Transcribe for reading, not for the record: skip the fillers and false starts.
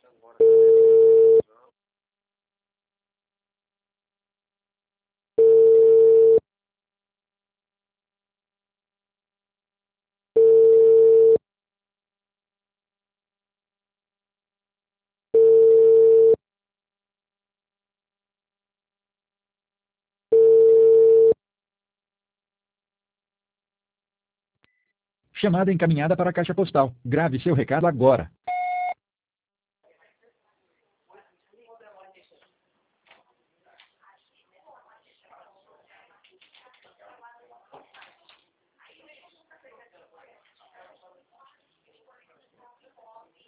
Chamada encaminhada para a caixa postal. Grave seu recado agora.